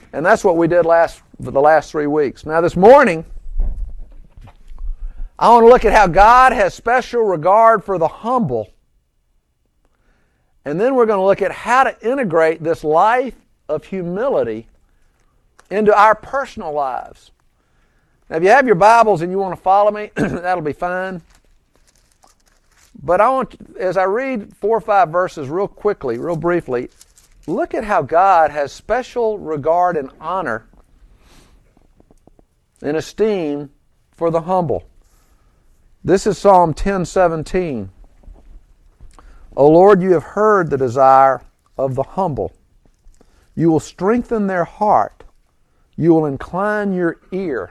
And that's what we did for the last 3 weeks. Now this morning, I want to look at how God has special regard for the humble. And then we're going to look at how to integrate this life of humility into our personal lives. Now if you have your Bibles and you want to follow me, that'll be fine. But I want, as I read 4 or 5 verses real quickly, real briefly, look at how God has special regard and honor and esteem for the humble. This is Psalm 10:17. O Lord, you have heard the desire of the humble. You will strengthen their heart. You will incline your ear.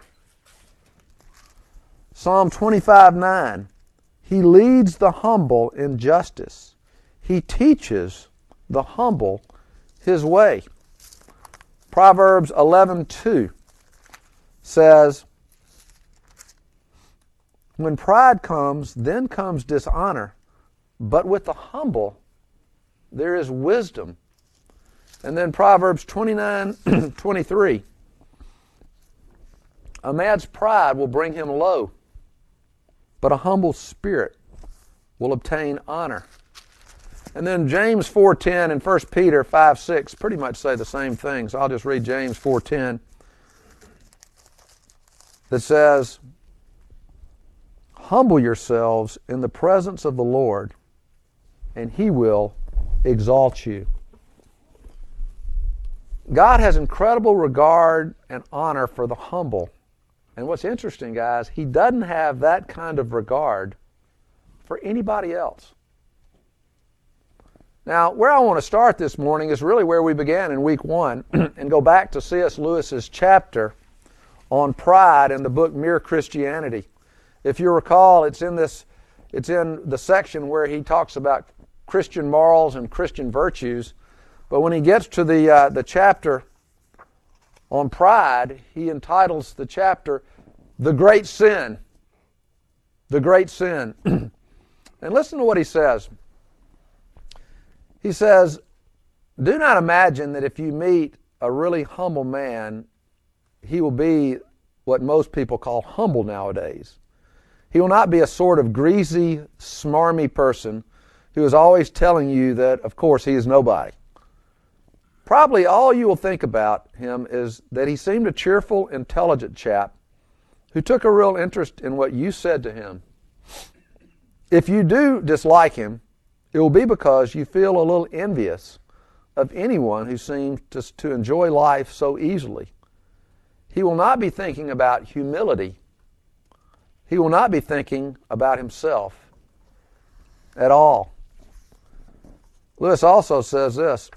Psalm 25:9. He leads the humble in justice. He teaches the humble his way. Proverbs 11:2 says, when pride comes, then comes dishonor, but with the humble there is wisdom. And then Proverbs 29:23, a man's pride will bring him low, but a humble spirit will obtain honor. And then James 4:10 and 1 Peter 5:6 pretty much say the same thing. So I'll just read James 4:10 that says, humble yourselves in the presence of the Lord, and He will exalt you. God has incredible regard and honor for the humble. And what's interesting, guys, He doesn't have that kind of regard for anybody else. Now, where I want to start this morning is really where we began in week 1 and go back to C.S. Lewis's chapter on pride in the book Mere Christianity. If you recall, it's in the section where he talks about Christian morals and Christian virtues. But when he gets to the chapter on pride, he entitles the chapter, The Great Sin. The Great Sin. And listen to what he says. He says, do not imagine that if you meet a really humble man, he will be what most people call humble nowadays. He will not be a sort of greasy, smarmy person who is always telling you that, of course, he is nobody. Probably all you will think about him is that he seemed a cheerful, intelligent chap who took a real interest in what you said to him. If you do dislike him, it will be because you feel a little envious of anyone who seems to enjoy life so easily. He will not be thinking about humility. He will not be thinking about himself at all. Lewis also says this.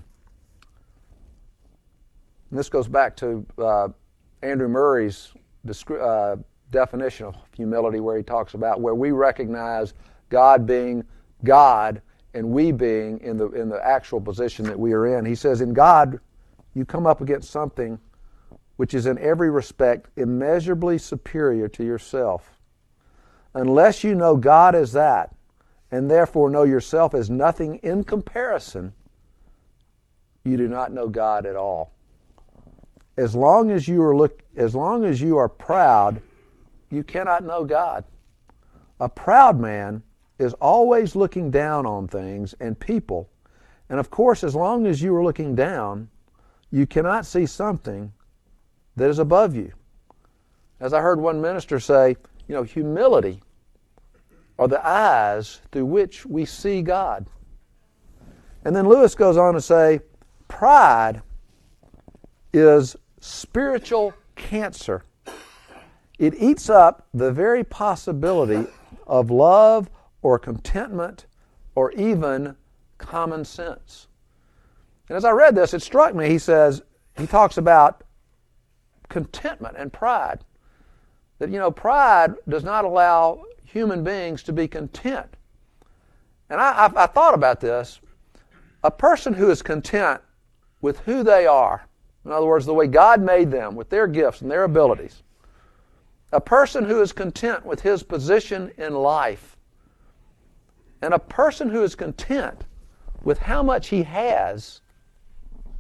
And this goes back to Andrew Murray's definition of humility, where he talks about where we recognize God being God and we being in the actual position that we are in. He says, in God, you come up against something which is in every respect immeasurably superior to yourself. Unless you know God as that, and therefore know yourself as nothing in comparison, you do not know God at all. As long as you are proud, you cannot know God. A proud man is always looking down on things and people. And of course, as long as you are looking down, you cannot see something that is above you. As I heard one minister say, humility are the eyes through which we see God. And then Lewis goes on to say, pride is spiritual cancer. It eats up the very possibility of love or contentment or even common sense. And as I read this, it struck me, he talks about contentment and pride. That, pride does not allow human beings to be content. And I thought about this. A person who is content with who they are, in other words, the way God made them, with their gifts and their abilities, a person who is content with his position in life, and a person who is content with how much he has,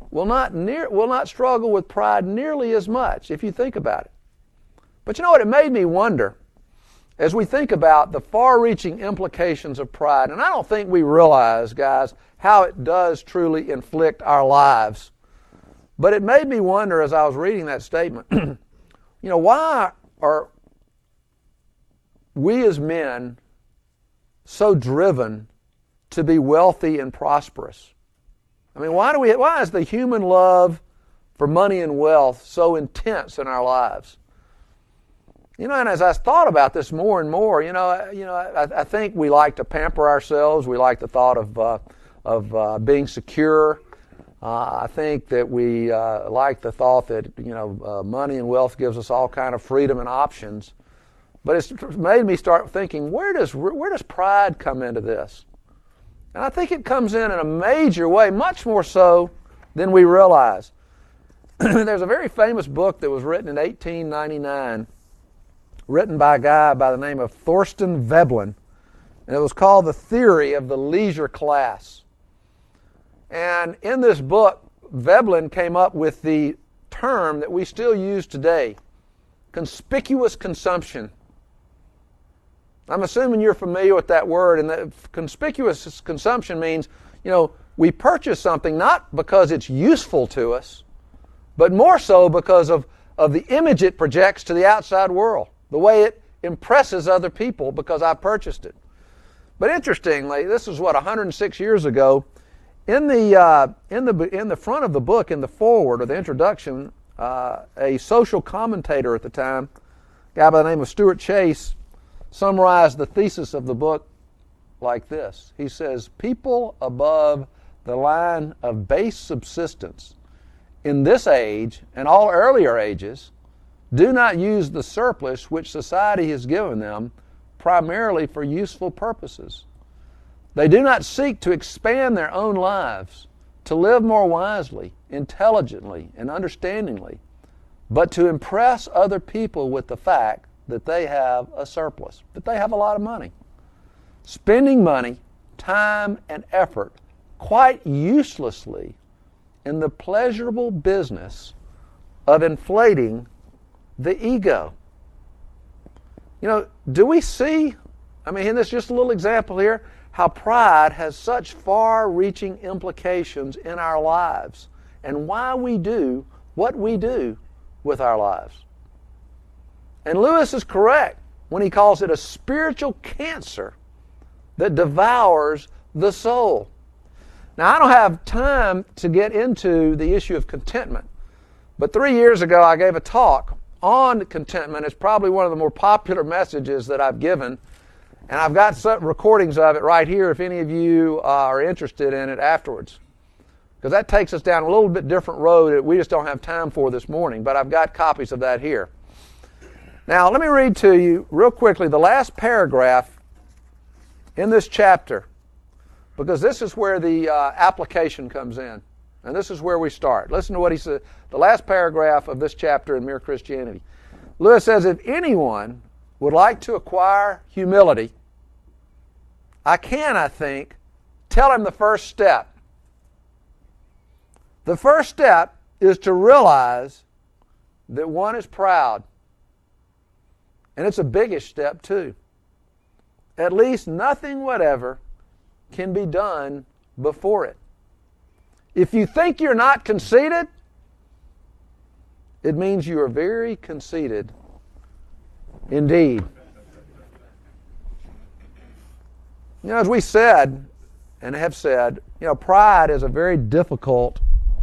will not struggle with pride nearly as much, if you think about it. But you know what? It made me wonder, as we think about the far-reaching implications of pride, and I don't think we realize, guys, how it does truly inflict our lives. But it made me wonder as I was reading that statement, why are we as men so driven to be wealthy and prosperous? I mean, why is the human love for money and wealth so intense in our lives? And as I thought about this more and more, I think we like to pamper ourselves. We like the thought of being secure. I think that we like the thought that money and wealth gives us all kind of freedom and options. But it's made me start thinking, where does pride come into this? And I think it comes in a major way, much more so than we realize. There's a very famous book that was written in 1899, written by a guy by the name of Thorstein Veblen, and it was called The Theory of the Leisure Class. And in this book, Veblen came up with the term that we still use today, conspicuous consumption. I'm assuming you're familiar with that word, and that conspicuous consumption means, we purchase something not because it's useful to us, but more so because of the image it projects to the outside world, the way it impresses other people because I purchased it. But interestingly, this is 106 years ago. In the front of the book, in the foreword or the introduction, a social commentator at the time, a guy by the name of Stuart Chase, summarized the thesis of the book like this. He says, people above the line of base subsistence in this age and all earlier ages do not use the surplus which society has given them primarily for useful purposes. They do not seek to expand their own lives, to live more wisely, intelligently, and understandingly, but to impress other people with the fact that they have a surplus, that they have a lot of money. Spending money, time, and effort quite uselessly in the pleasurable business of inflating the ego. Do we see, in this just a little example here, how pride has such far-reaching implications in our lives and why we do what we do with our lives. And Lewis is correct when he calls it a spiritual cancer that devours the soul. Now, I don't have time to get into the issue of contentment, but 3 years ago I gave a talk on contentment. It's probably one of the more popular messages that I've given, and I've got some recordings of it right here if any of you are interested in it afterwards, because that takes us down a little bit different road that we just don't have time for this morning, but I've got copies of that here. Now, let me read to you real quickly the last paragraph in this chapter, because this is where the application comes in, and this is where we start. Listen to what he said, the last paragraph of this chapter in Mere Christianity. Lewis says, if anyone would like to acquire humility, I think, tell him the first step. The first step is to realize that one is proud. And it's a biggish step too. At least nothing whatever can be done before it. If you think you're not conceited, it means you are very conceited indeed. As we said and have said, pride is a very difficult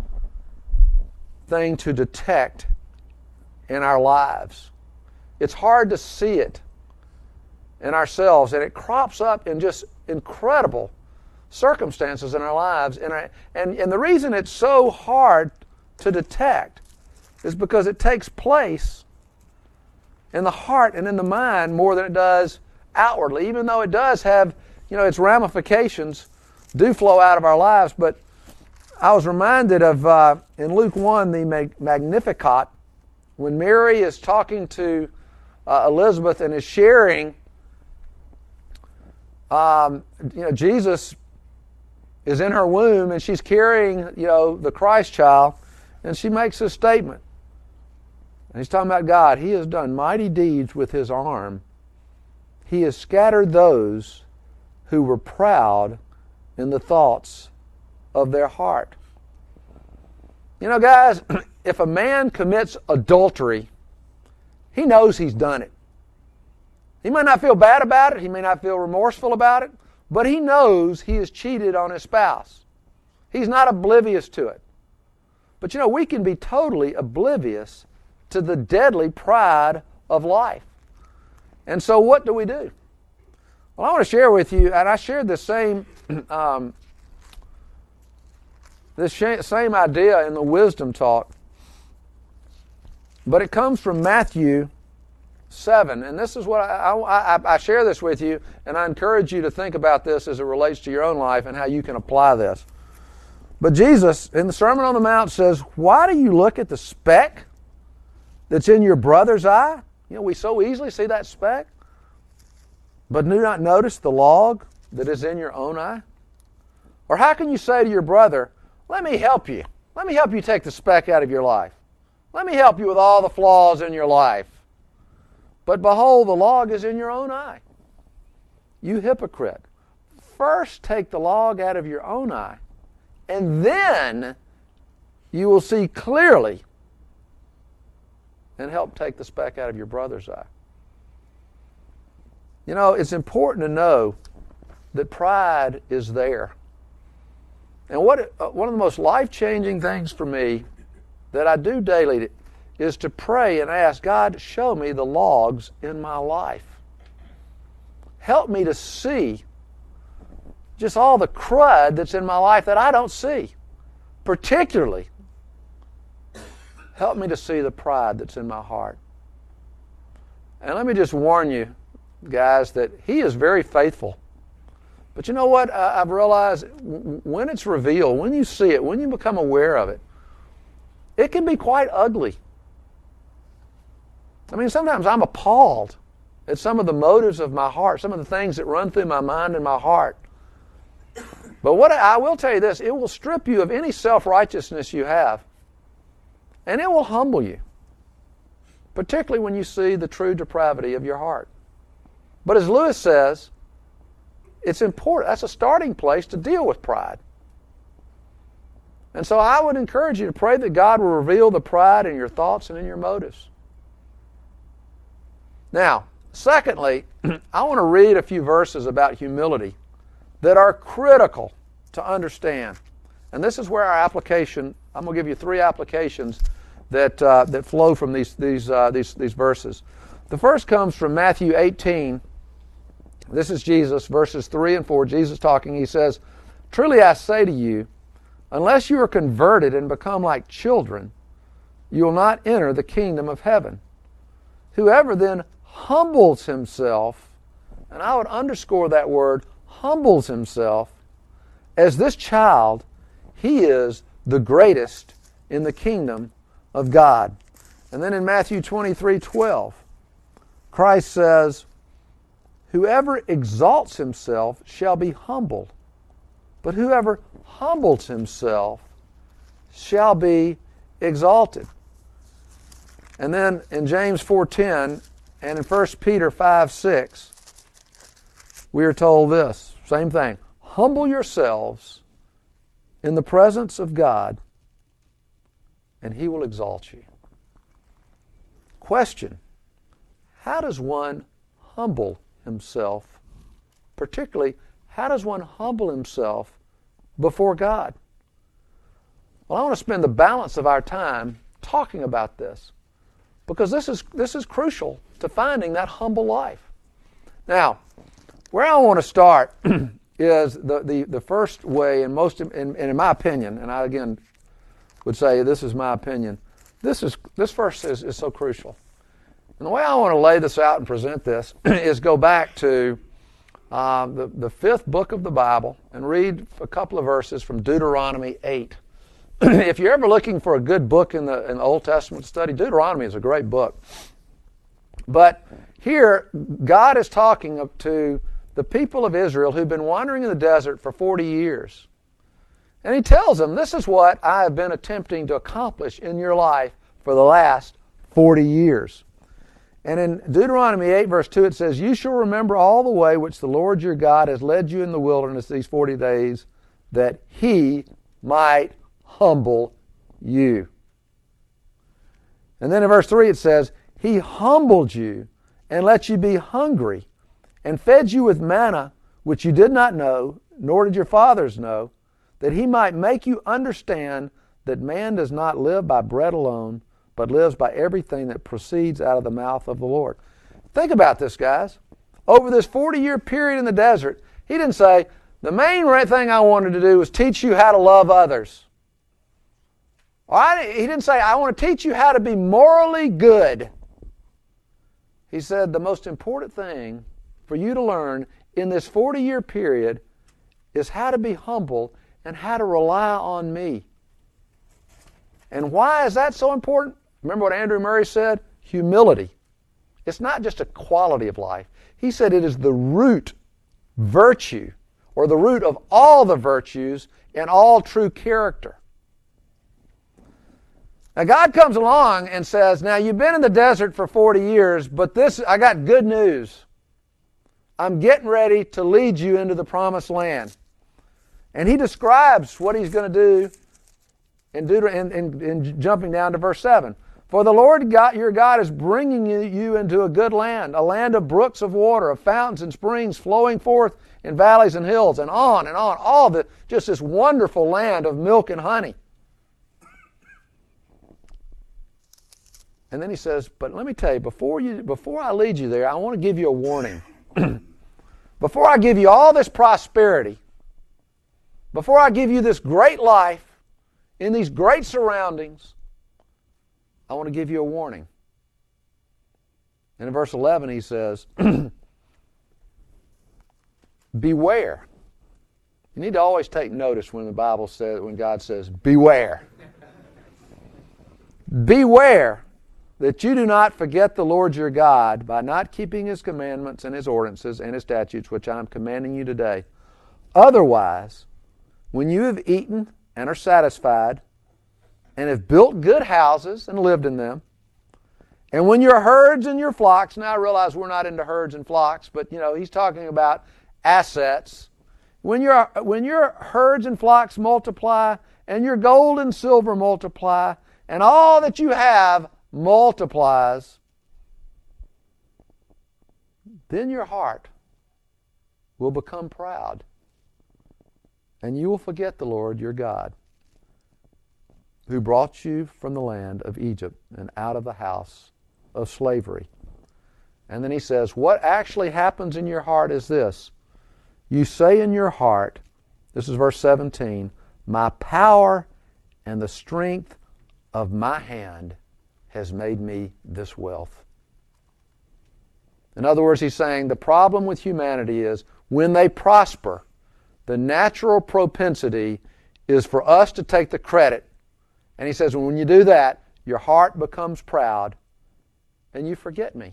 thing to detect in our lives. It's hard to see it in ourselves, and it crops up in just incredible circumstances in our lives. And the reason it's so hard to detect is because it takes place in the heart and in the mind more than it does outwardly, even though it does have, its ramifications do flow out of our lives. But I was reminded of, in Luke 1, the Magnificat, when Mary is talking to Elizabeth and is sharing, Jesus is in her womb and she's carrying, the Christ child, and she makes this statement. And he's talking about God. He has done mighty deeds with his arm. He has scattered those who were proud in the thoughts of their heart. Guys, if a man commits adultery, he knows he's done it. He might not feel bad about it. He may not feel remorseful about it. But he knows he has cheated on his spouse. He's not oblivious to it. But we can be totally oblivious to the deadly pride of life. And so what do we do? Well, I want to share with you, and I shared this same same idea in the wisdom talk, but it comes from Matthew 7, and this is what I share this with you, and I encourage you to think about this as it relates to your own life and how you can apply this. But Jesus, in the Sermon on the Mount, says, why do you look at the speck that's in your brother's eye? We so easily see that speck, but do not notice the log that is in your own eye? Or how can you say to your brother, let me help you. Let me help you take the speck out of your life. Let me help you with all the flaws in your life. But behold, the log is in your own eye. You hypocrite. First take the log out of your own eye, and then you will see clearly and help take the speck out of your brother's eye. It's important to know that pride is there. And one of the most life-changing things for me that I do daily is to pray and ask, God, show me the logs in my life. Help me to see just all the crud that's in my life that I don't see. Particularly, help me to see the pride that's in my heart. And let me just warn you, guys, that He is very faithful. But you know what? I've realized when it's revealed, when you see it, when you become aware of it, it can be quite ugly. I mean, sometimes I'm appalled at some of the motives of my heart, some of the things that run through my mind and my heart. But what I will tell you this, it will strip you of any self-righteousness you have, and it will humble you, particularly when you see the true depravity of your heart. But as Lewis says, it's important. That's a starting place to deal with pride. And so I would encourage you to pray that God will reveal the pride in your thoughts and in your motives. Now, secondly, I want to read a few verses about humility that are critical to understand. And this is where our application, I'm going to give you 3 applications that flow from these verses. The first comes from Matthew 18. This is Jesus, verses 3 and 4. Jesus talking, He says, truly I say to you, unless you are converted and become like children, you will not enter the kingdom of heaven. Whoever then humbles himself, and I would underscore that word, humbles himself, as this child, he is the greatest in the kingdom of God. And then in Matthew 23:12, Christ says, whoever exalts himself shall be humbled, but whoever humbles himself shall be exalted. And then in James 4:10 and in 1 Peter 5:6, we are told this, same thing. Humble yourselves in the presence of God, and He will exalt you. Question, how does one humble himself? Particularly, how does one humble himself before God? Well, I want to spend the balance of our time talking about this, because this is crucial to finding that humble life. Now, where I want to start is the first way, and most, and in my opinion, and I again would say this is my opinion, this verse is so crucial. And the way I want to lay this out and present this is go back to the 5th book of the Bible and read a couple of verses from Deuteronomy 8. If you're ever looking for a good book in the Old Testament study, Deuteronomy is a great book. But here, God is talking to the people of Israel who've been wandering in the desert for 40 years. And he tells them, this is what I have been attempting to accomplish in your life for the last 40 years. And in Deuteronomy 8, verse 2, it says, you shall remember all the way which the Lord your God has led you in the wilderness these 40 days, that he might humble you. And then in verse 3 it says, he humbled you and let you be hungry and fed you with manna, which you did not know, nor did your fathers know, that he might make you understand that man does not live by bread alone, but lives by everything that proceeds out of the mouth of the Lord. Think about this, guys. Over this 40-year period in the desert, he didn't say, the main thing I wanted to do was teach you how to love others. He didn't say, I want to teach you how to be morally good. He said, the most important thing for you to learn in this 40-year period is how to be humble and how to rely on me. And why is that so important? Remember what Andrew Murray said? Humility. It's not just a quality of life. He said it is the root virtue, or the root of all the virtues and all true character. Now God comes along and says, now you've been in the desert for 40 years, but I got good news. I'm getting ready to lead you into the promised land. And he describes what he's going to do in jumping down to verse 7. For the Lord God, your God is bringing you into a good land, a land of brooks of water, of fountains and springs flowing forth in valleys and hills, and on, all just this wonderful land of milk and honey. And then he says, but let me tell you, before I lead you there, I want to give you a warning. Before I give you all this prosperity, before I give you this great life, in these great surroundings, I want to give you a warning. And in verse 11 he says, beware. You need to always take notice when God says, beware. Beware that you do not forget the Lord your God by not keeping his commandments and his ordinances and his statutes, which I am commanding you today. Otherwise, when you have eaten and are satisfied, and have built good houses and lived in them, and when your herds and your flocks, now I realize we're not into herds and flocks, but he's talking about assets. When your herds and flocks multiply, and your gold and silver multiply, and all that you have multiplies, then your heart will become proud, and you will forget the Lord your God, who brought you from the land of Egypt and out of the house of slavery. And then he says, what actually happens in your heart is this. You say in your heart, this is verse 17, my power and the strength of my hand has made me this wealth. In other words, he's saying the problem with humanity is when they prosper, the natural propensity is for us to take the credit. And he says, when you do that, your heart becomes proud and you forget me.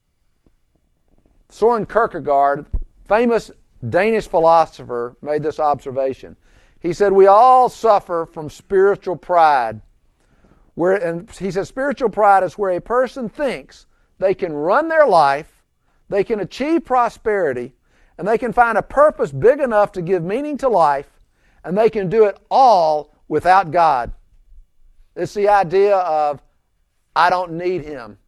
Søren Kierkegaard, famous Danish philosopher, made this observation. He said, we all suffer from spiritual pride. And he says, spiritual pride is where a person thinks they can run their life, they can achieve prosperity, and they can find a purpose big enough to give meaning to life, and they can do it all without God. It's the idea of, I don't need him.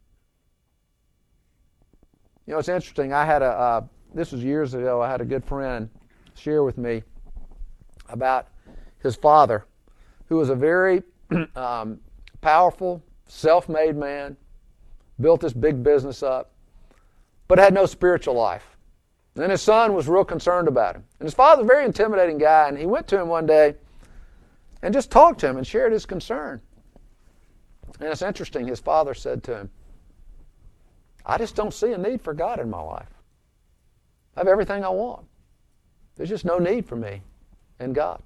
It's interesting. This was years ago, I had a good friend share with me about his father, who was a very powerful, self-made man, built this big business up, but had no spiritual life. And then his son was real concerned about him. And his father was a very intimidating guy, and he went to him one day and just talked to him and shared his concern. And it's interesting, his father said to him, I just don't see a need for God in my life. I have everything I want. There's just no need for me and God.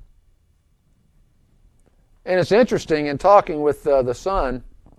And it's interesting, in talking with the son,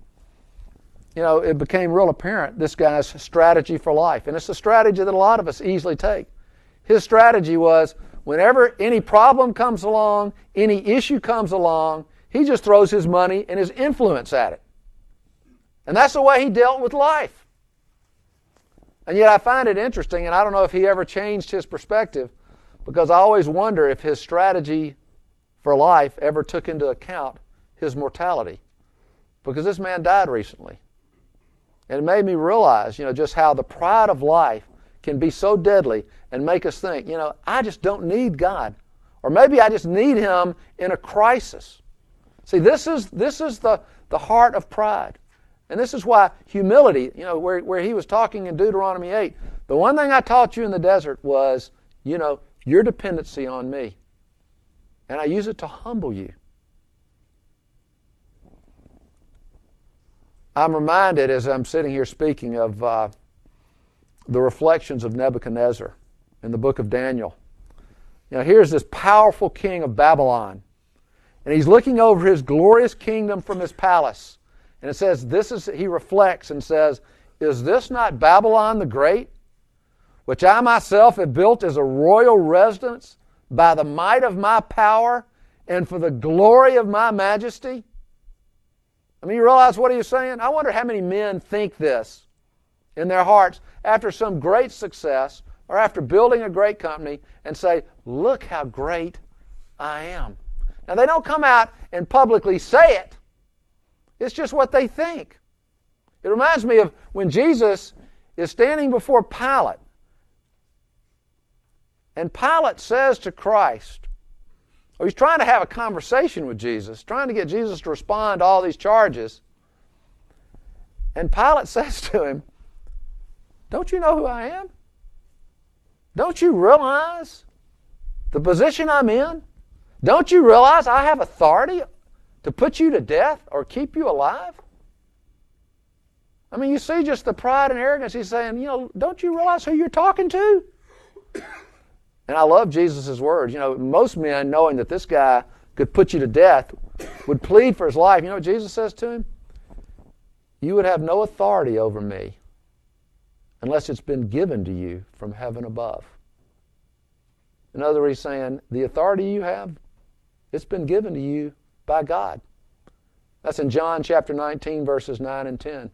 it became real apparent, this guy's strategy for life. And it's a strategy that a lot of us easily take. His strategy was, whenever any problem comes along, any issue comes along, he just throws his money and his influence at it. And that's the way he dealt with life. And yet I find it interesting, and I don't know if he ever changed his perspective, because I always wonder if his strategy for life ever took into account his mortality. Because this man died recently. And it made me realize, just how the pride of life can be so deadly and make us think, I just don't need God. Or maybe I just need Him in a crisis. See, this is the heart of pride. And this is why humility, where he was talking in Deuteronomy 8, the one thing I taught you in the desert was, your dependency on me. And I use it to humble you. I'm reminded as I'm sitting here speaking of the reflections of Nebuchadnezzar in the book of Daniel. Here's this powerful king of Babylon, and he's looking over his glorious kingdom from his palace. And it says, he reflects and says, "Is this not Babylon the Great, which I myself have built as a royal residence by the might of my power and for the glory of my majesty?" I mean, you realize what he is saying? I wonder how many men think this in their hearts after some great success or after building a great company and say, "Look how great I am." Now, they don't come out and publicly say it. It's just what they think. It reminds me of when Jesus is standing before Pilate, and Pilate says to Christ, or he's trying to have a conversation with Jesus, trying to get Jesus to respond to all these charges. And Pilate says to him, "Don't you know who I am? Don't you realize the position I'm in? Don't you realize I have authority to put you to death or keep you alive?" I mean, you see just the pride and arrogance. He's saying, don't you realize who you're talking to? And I love Jesus' words. Most men, knowing that this guy could put you to death, would plead for his life. You know what Jesus says to him? "You would have no authority over me unless it's been given to you from heaven above." In other words, he's saying, the authority you have, it's been given to you by God. That's in John chapter 19, verses 9 and 10.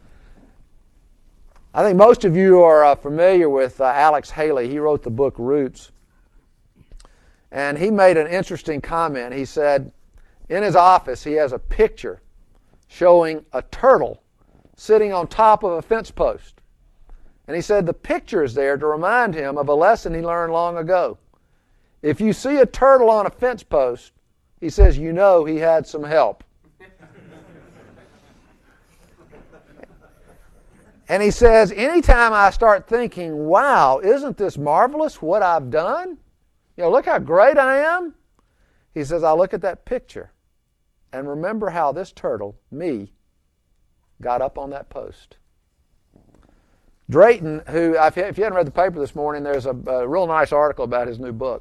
I think most of you are familiar with Alex Haley. He wrote the book Roots. And he made an interesting comment. He said, in his office, he has a picture showing a turtle sitting on top of a fence post. And he said the picture is there to remind him of a lesson he learned long ago. If you see a turtle on a fence post, he says, he had some help. And he says, anytime I start thinking, wow, isn't this marvelous what I've done? Look how great I am. He says, I look at that picture and remember how this turtle, me, got up on that post. Drayton, who, if you hadn't read the paper this morning, there's a real nice article about his new book.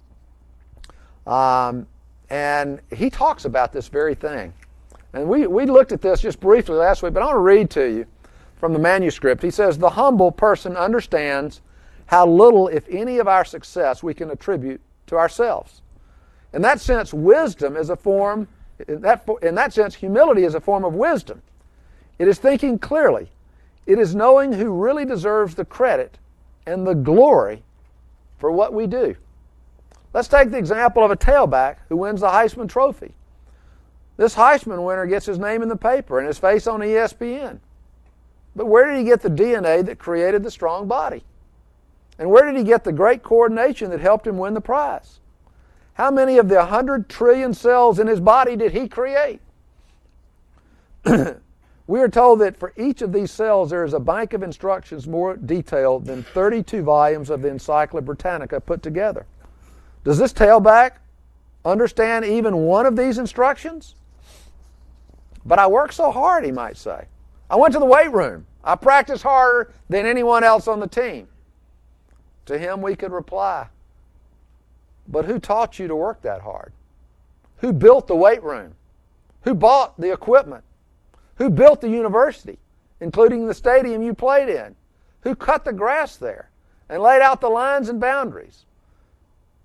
And he talks about this very thing. And we looked at this just briefly last week, but I want to read to you from the manuscript. He says, the humble person understands how little, if any, of our success we can attribute to ourselves. In that sense, wisdom is a form, in that sense, humility is a form of wisdom. It is thinking clearly. It is knowing who really deserves the credit and the glory for what we do. Let's take the example of a tailback who wins the Heisman Trophy. This Heisman winner gets his name in the paper and his face on ESPN. But where did he get the DNA that created the strong body? And where did he get the great coordination that helped him win the prize? How many of the 100 trillion cells in his body did he create? We are told that for each of these cells there is a bank of instructions more detailed than 32 volumes of the Encyclopedia Britannica put together. Does this tailback understand even one of these instructions? But I worked so hard, he might say. I went to the weight room. I practiced harder than anyone else on the team. To him we could reply, but who taught you to work that hard? Who built the weight room? Who bought the equipment? Who built the university, including the stadium you played in? Who cut the grass there and laid out the lines and boundaries?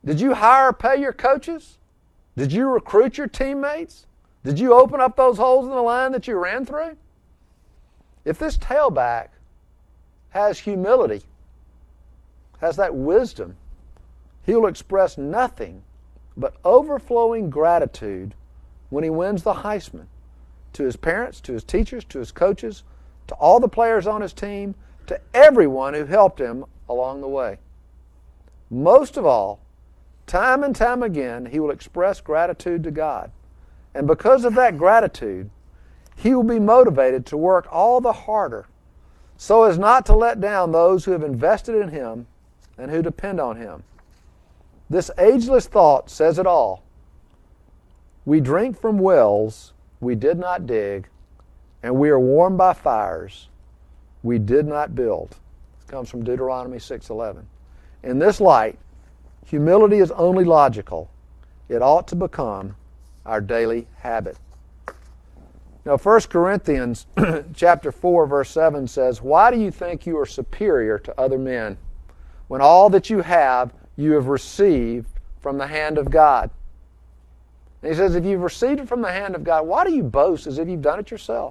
Did you hire or pay your coaches? Did you recruit your teammates? Did you open up those holes in the line that you ran through? If this tailback has humility, has that wisdom, he will express nothing but overflowing gratitude when he wins the Heisman to his parents, to his teachers, to his coaches, to all the players on his team, to everyone who helped him along the way. Most of all, time and time again, he will express gratitude to God. And because of that gratitude, he will be motivated to work all the harder so as not to let down those who have invested in him and who depend on him. This ageless thought says it all. We drink from wells we did not dig, and we are warmed by fires we did not build. It comes from Deuteronomy 6:11. In this light, humility is only logical. It ought to become our daily habit. Now, 1 Corinthians chapter 4, verse 7 says, "Why do you think you are superior to other men, when all that you have received from the hand of God?" And he says, if you've received it from the hand of God, why do you boast as if you've done it yourself?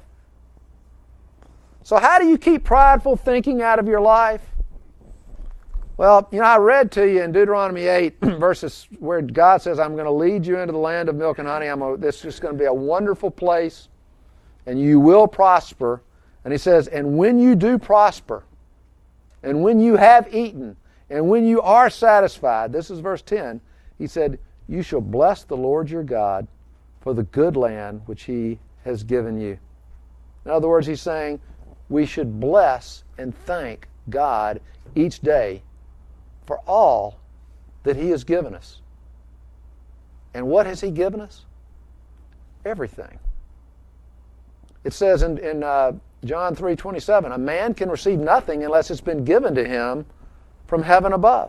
So how do you keep prideful thinking out of your life? Well, I read to you in Deuteronomy 8, verses where God says, I'm going to lead you into the land of milk and honey. This is going to be a wonderful place, and you will prosper. And he says, and when you do prosper, and when you have eaten, and when you are satisfied, this is verse 10, he said, you shall bless the Lord your God for the good land which he has given you. In other words, he's saying we should bless and thank God each day for all that he has given us. And what has he given us? Everything. It says in John 3:27, a man can receive nothing unless it's been given to him from heaven above.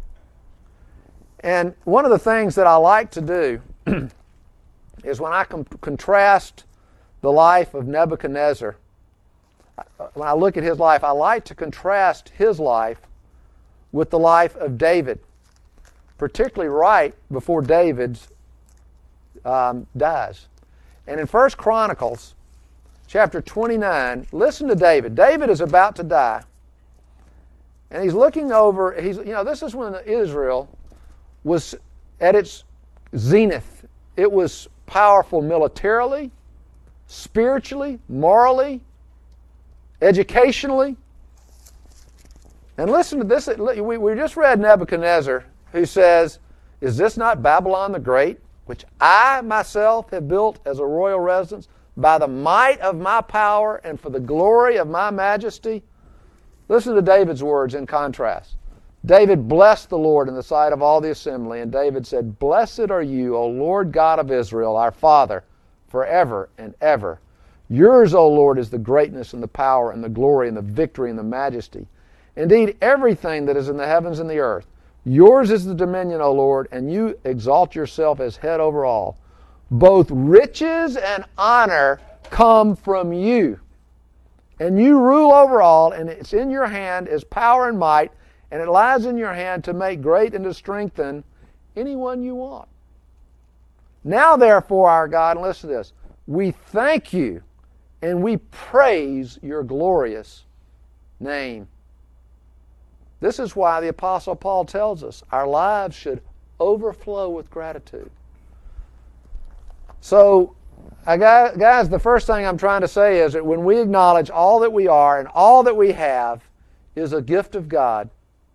And one of the things that I like to do is when I contrast the life of Nebuchadnezzar, when I look at his life, I like to contrast his life with the life of David, particularly right before David dies. And in 1 Chronicles chapter 29, listen to David. David is about to die. And he's looking over, this is when Israel was at its zenith. It was powerful militarily, spiritually, morally, educationally. And listen to this. We just read Nebuchadnezzar, who says, is this not Babylon the Great, which I myself have built as a royal residence by the might of my power and for the glory of my majesty? Listen to David's words in contrast. David blessed the Lord in the sight of all the assembly, and David said, blessed are you, O Lord God of Israel, our Father, forever and ever. Yours, O Lord, is the greatness and the power and the glory and the victory and the majesty. Indeed, everything that is in the heavens and the earth. Yours is the dominion, O Lord, and you exalt yourself as head over all. Both riches and honor come from you. And you rule over all, and it's in your hand is power and might, and it lies in your hand to make great and to strengthen anyone you want. Now, therefore, our God, and listen to this, we thank you and we praise your glorious name. This is why the Apostle Paul tells us our lives should overflow with gratitude. So, guys, the first thing I'm trying to say is that when we acknowledge all that we are and all that we have is a gift of God,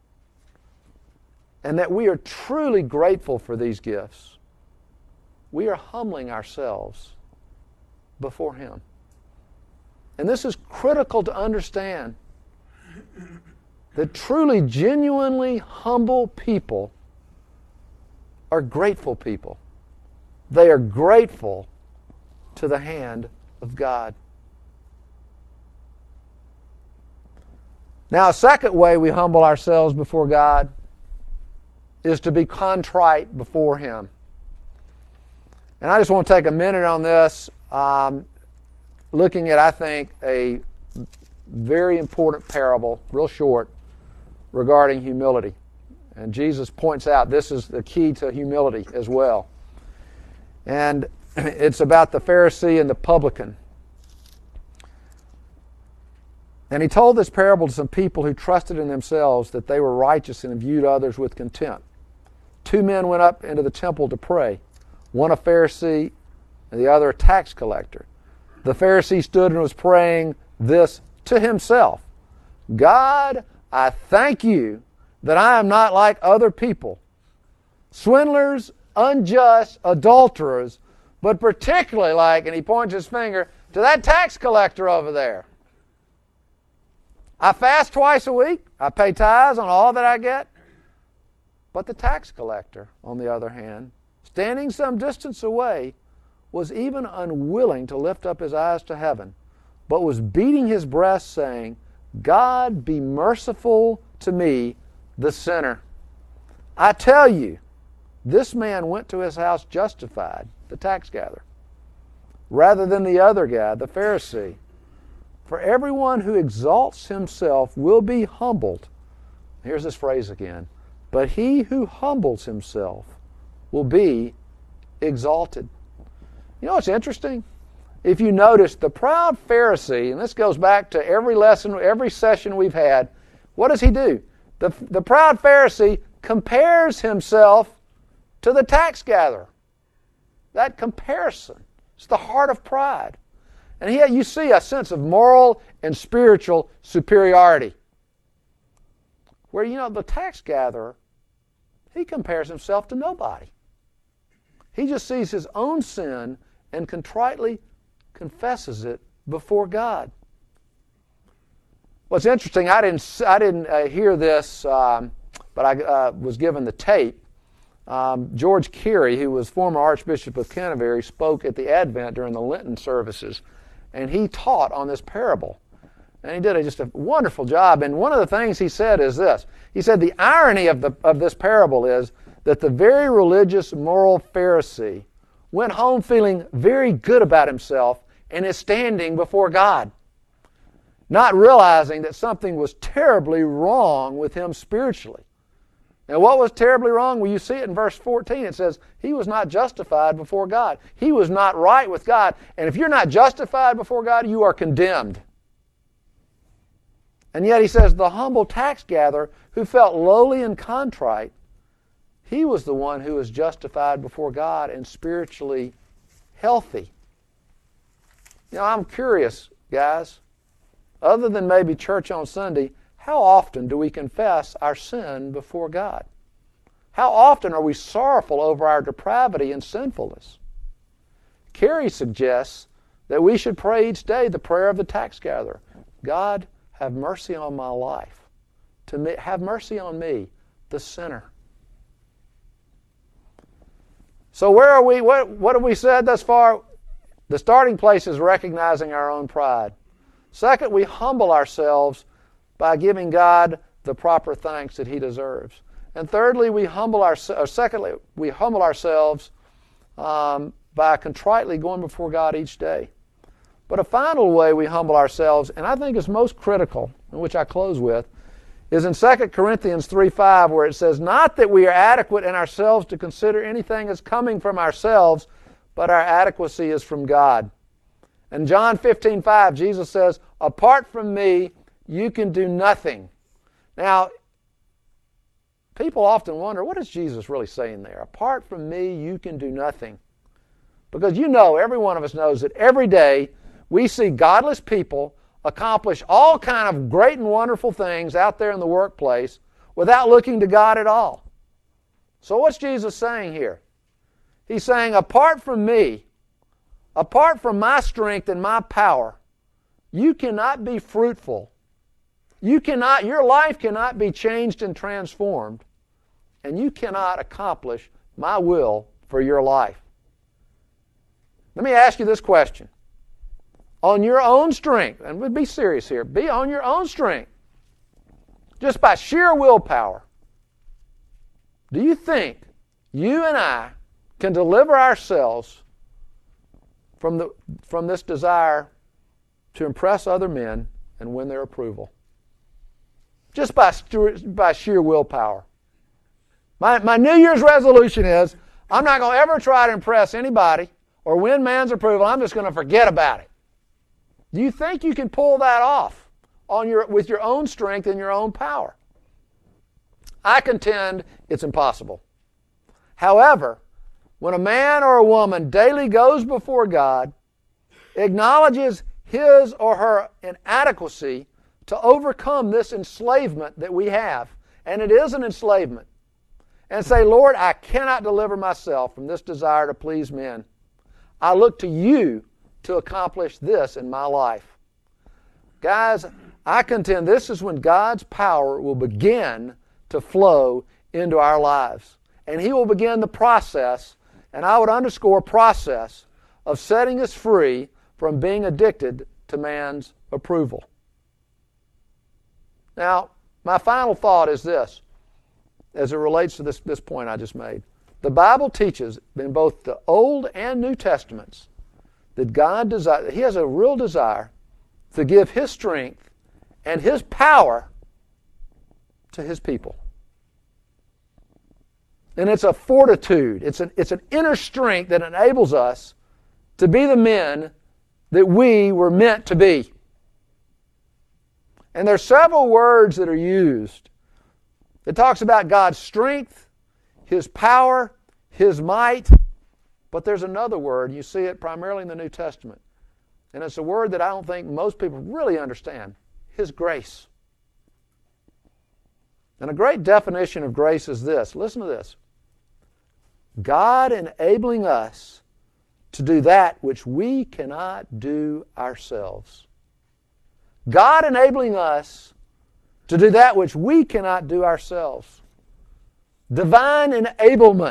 and that we are truly grateful for these gifts, we are humbling ourselves before Him. And this is critical to understand, that truly, genuinely humble people are grateful people. They are grateful to the hand of God. Now, a second way we humble ourselves before God is to be contrite before Him. And I just want to take a minute on this, looking at, I think, a very important parable, real short, regarding humility. And Jesus points out this is the key to humility as well. And it's about the Pharisee and the publican. And he told this parable to some people who trusted in themselves that they were righteous and viewed others with contempt. 2 men went up into the temple to pray, one a Pharisee and the other a tax collector. The Pharisee stood and was praying this to himself: God, I thank you that I am not like other people, swindlers, unjust, adulterers, but particularly like, and he points his finger to that tax collector over there. I fast twice a week. I pay tithes on all that I get. But the tax collector, on the other hand, standing some distance away, was even unwilling to lift up his eyes to heaven, but was beating his breast, saying, God, be merciful to me, the sinner. I tell you, this man went to his house justified, the tax gatherer, rather than the other guy, the Pharisee. For everyone who exalts himself will be humbled. Here's this phrase again. But he who humbles himself will be exalted. You know what's interesting? If you notice, the proud Pharisee, and this goes back to every lesson, every session we've had, what does he do? The proud Pharisee compares himself to the tax gatherer. That comparison is the heart of pride. And here you see a sense of moral and spiritual superiority. Where, the tax gatherer, he compares himself to nobody. He just sees his own sin and contritely confesses it before God. What's interesting, I didn't hear this, but I was given the tape. George Carey, who was former Archbishop of Canterbury, spoke at the Advent during the Lenten services. And he taught on this parable. And he did just a wonderful job. And one of the things he said is this. He said the irony of this parable is that the very religious, moral Pharisee went home feeling very good about himself and is standing before God, not realizing that something was terribly wrong with him spiritually. Now, what was terribly wrong? Well, you see it in verse 14. It says, he was not justified before God. He was not right with God. And if you're not justified before God, you are condemned. And yet he says, the humble tax gatherer who felt lowly and contrite, he was the one who was justified before God and spiritually healthy. I'm curious, guys, other than maybe church on Sunday, how often do we confess our sin before God? How often are we sorrowful over our depravity and sinfulness? Carey suggests that we should pray each day the prayer of the tax gatherer. God, have mercy on my life. Have mercy on me, the sinner. So where are we? What have we said thus far? The starting place is recognizing our own pride. Second, we humble ourselves by giving God the proper thanks that He deserves. And thirdly, we humble ourselves by contritely going before God each day. But a final way we humble ourselves, and I think is most critical, and which I close with, is in 2 Corinthians 3:5, where it says, not that we are adequate in ourselves to consider anything as coming from ourselves, but our adequacy is from God. In John 15:5, Jesus says, apart from me, you can do nothing. Now, people often wonder, what is Jesus really saying there? Apart from me, you can do nothing. Because every one of us knows that every day we see godless people accomplish all kind of great and wonderful things out there in the workplace without looking to God at all. So what's Jesus saying here? He's saying, apart from me, apart from my strength and my power, you cannot be fruitful. Your life cannot be changed and transformed, and you cannot accomplish my will for your life. Let me ask you this question. On your own strength, and we'll be serious here, be on your own strength, just by sheer willpower, do you think you and I can deliver ourselves from this desire to impress other men and win their approval? Just by sheer willpower. My New Year's resolution is I'm not going to ever try to impress anybody or win man's approval. I'm just going to forget about it. Do you think you can pull that off with your own strength and your own power? I contend it's impossible. However, when a man or a woman daily goes before God, acknowledges his or her inadequacy to overcome this enslavement that we have, and it is an enslavement, and say, Lord, I cannot deliver myself from this desire to please men. I look to you to accomplish this in my life. Guys, I contend this is when God's power will begin to flow into our lives. And He will begin the process, and I would underscore process, of setting us free from being addicted to man's approval. Now, my final thought is this, as it relates to this point I just made. The Bible teaches in both the Old and New Testaments that God He has a real desire to give His strength and His power to His people. And it's a fortitude. It's an inner strength that enables us to be the men that we were meant to be. And there's several words that are used. It talks about God's strength, His power, His might. But there's another word. You see it primarily in the New Testament. And it's a word that I don't think most people really understand. His grace. And a great definition of grace is this. Listen to this. God enabling us to do that which we cannot do ourselves. God enabling us to do that which we cannot do ourselves. Divine enablement.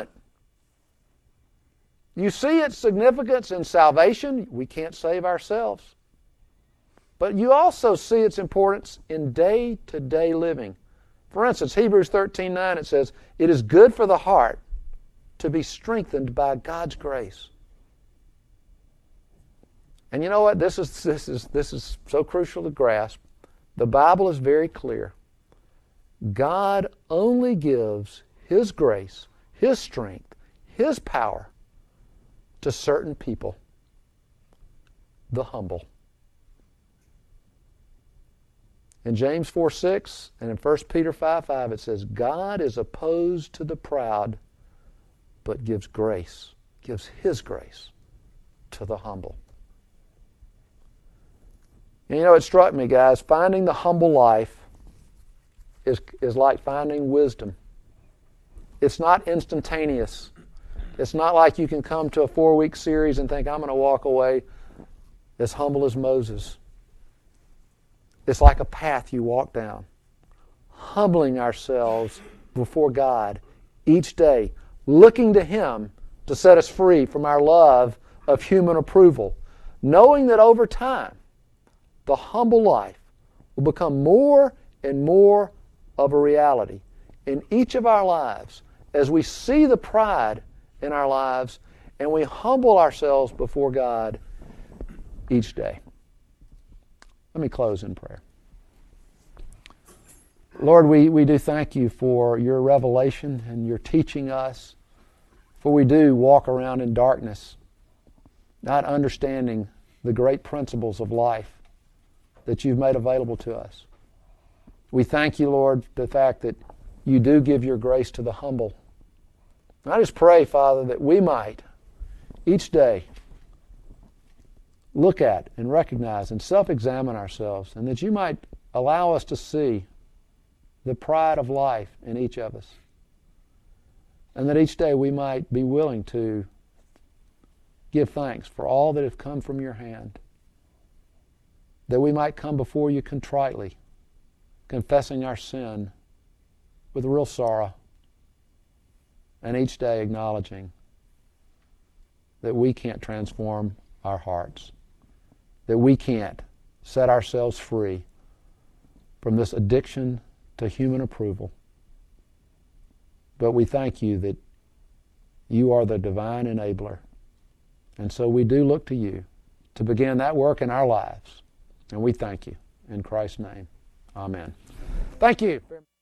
You see its significance in salvation. We can't save ourselves. But you also see its importance in day-to-day living. For instance, Hebrews 13:9, it says, "It is good for the heart to be strengthened by God's grace." And you know what? This is so crucial to grasp. The Bible is very clear. God only gives His grace, His strength, His power to certain people. The humble. In James 4:6 and in 1 Peter 5:5 it says, God is opposed to the proud, but gives His grace to the humble. And you know, it struck me, guys, finding the humble life is like finding wisdom. It's not instantaneous. It's not like you can come to a 4-week series and think, I'm going to walk away as humble as Moses. It's like a path you walk down, humbling ourselves before God each day, looking to Him to set us free from our love of human approval, knowing that over time, the humble life will become more and more of a reality in each of our lives as we see the pride in our lives and we humble ourselves before God each day. Let me close in prayer. Lord, we do thank You for Your revelation and Your teaching us, for we do walk around in darkness, not understanding the great principles of life that You've made available to us. We thank You, Lord, for the fact that You do give Your grace to the humble. And I just pray, Father, that we might each day look at and recognize and self-examine ourselves, and that You might allow us to see the pride of life in each of us. And that each day we might be willing to give thanks for all that have come from Your hand. That we might come before You contritely, confessing our sin with real sorrow, and each day acknowledging that we can't transform our hearts, that we can't set ourselves free from this addiction to human approval. But we thank You that You are the divine enabler. And so we do look to You to begin that work in our lives. And we thank You. In Christ's name, amen. Thank you.